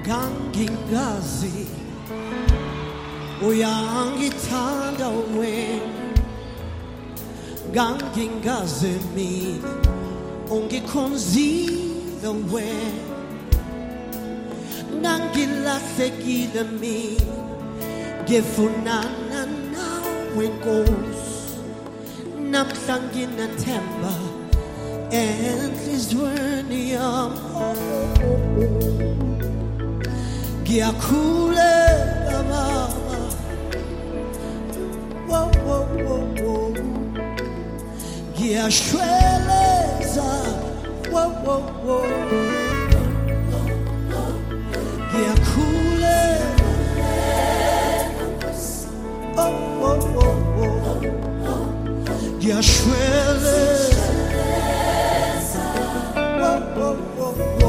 Gangingazi uyangithanda wena Gangingazi mina ungikhonzile wena Nangilahlekile mina ngifunana nawe Nkosi namhla nginathemba enhliziyweni yami Giakhuleka mama wo wo wo wo Giashweleza wo wo wo Giakhuleka oh wo wo wo Giashweleza wo wo wo wo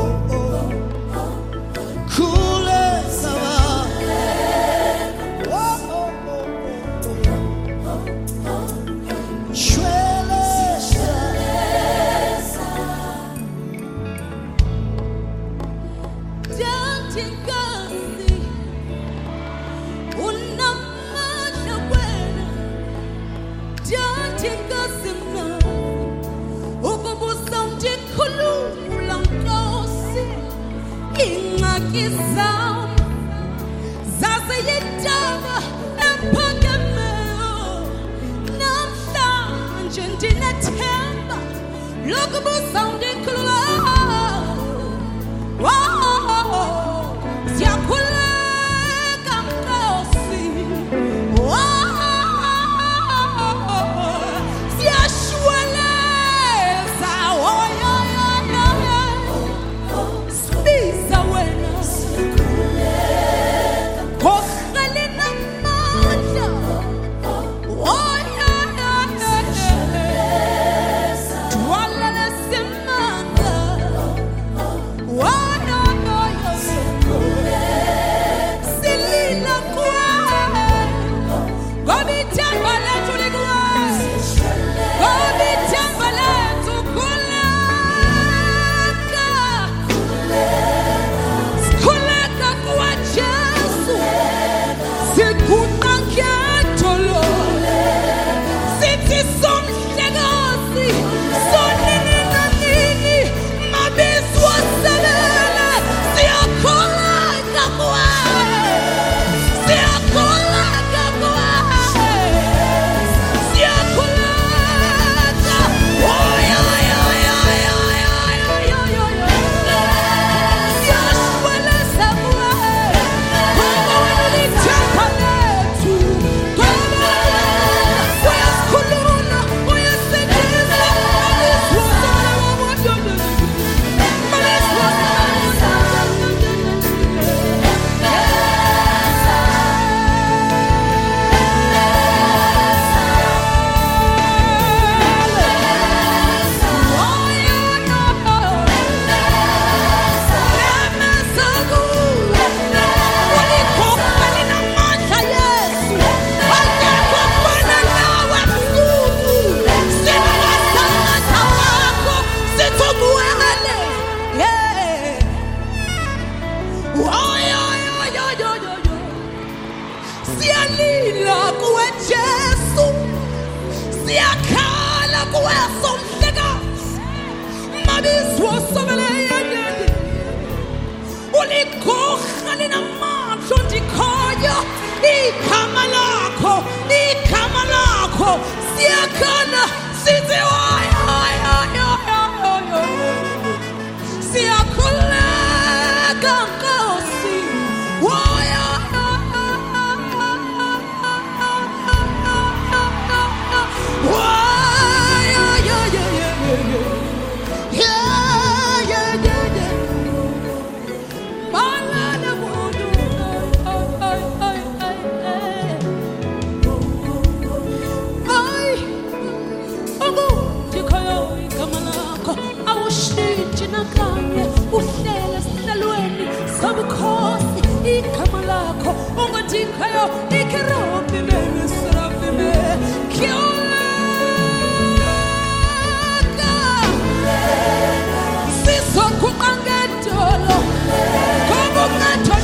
Como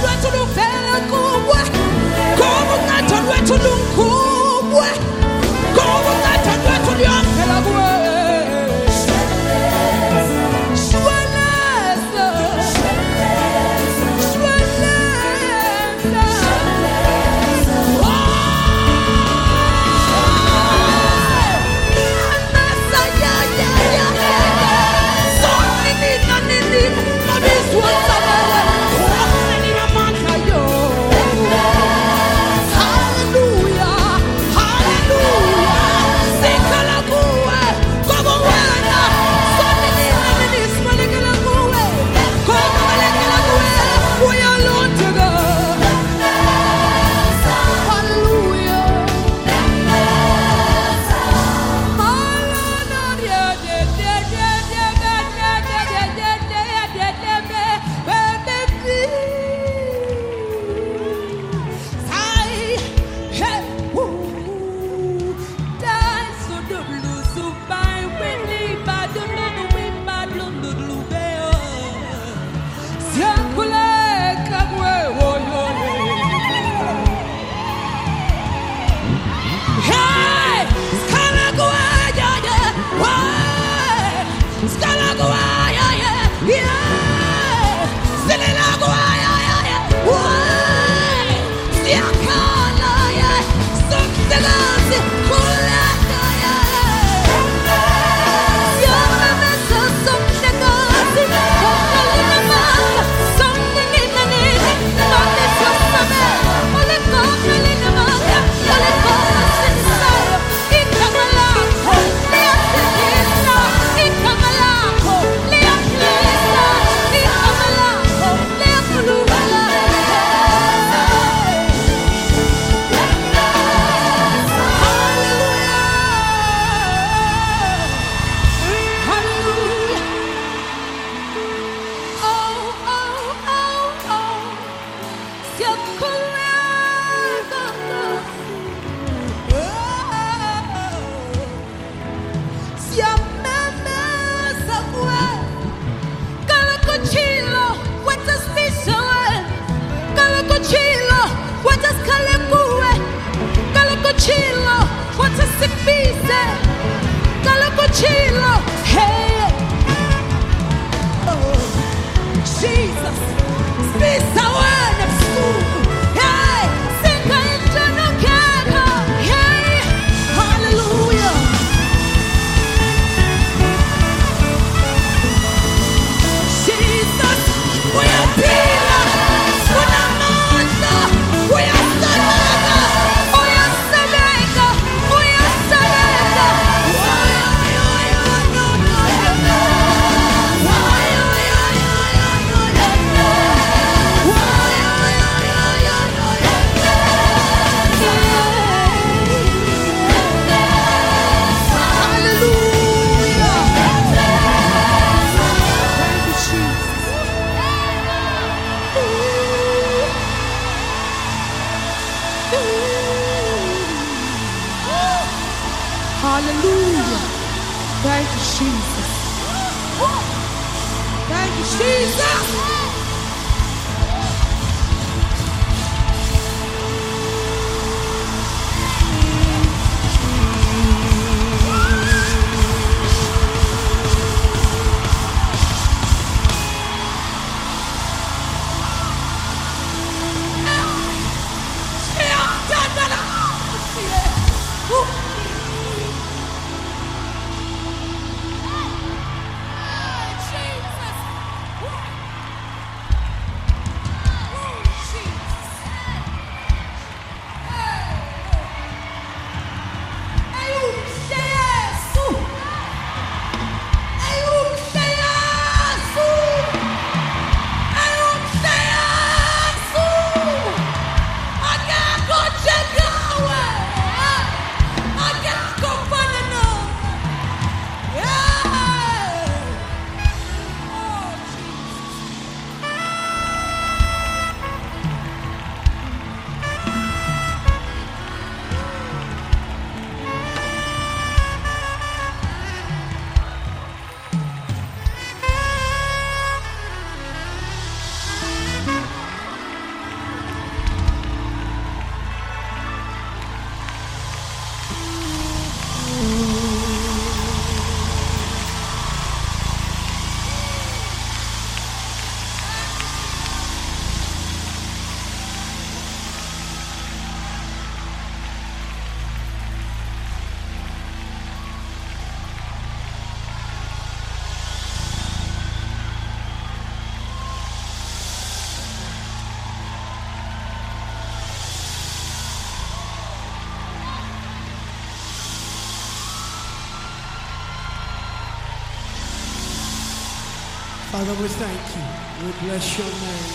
Father, we thank you. We bless your name.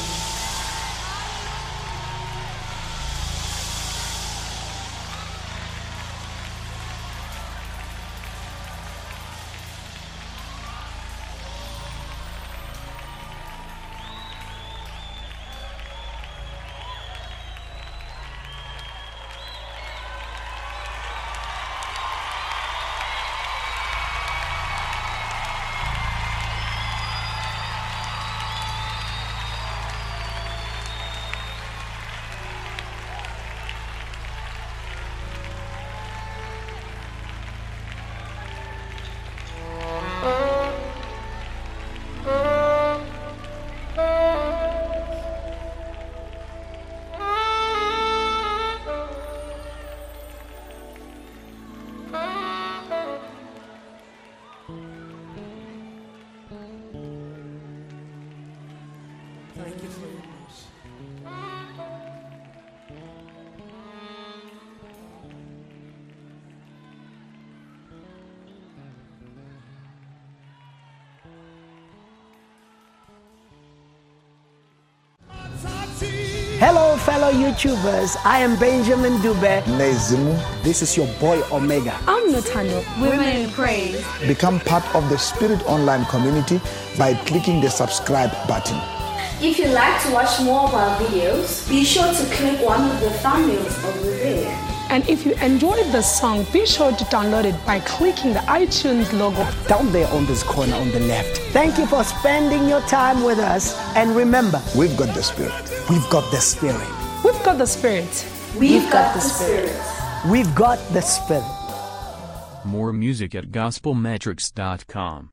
Thank you for your mercy. Hello, fellow YouTubers. I am Benjamin Dube. Nezimu. This is your boy Omega. I'm Natano. Women in Praise. Become part of the Spirit Online community by clicking the subscribe button. If you'd like to watch more of our videos, be sure to click one of the thumbnails over there. And if you enjoyed the song, be sure to download it by clicking the iTunes logo Down there on this corner on the left. Thank you for spending your time with us. And remember, We've got the Spirit. we've got the Spirit. We've got the Spirit. We've got the Spirit. We've got the Spirit. More music at gospelmetrics.com.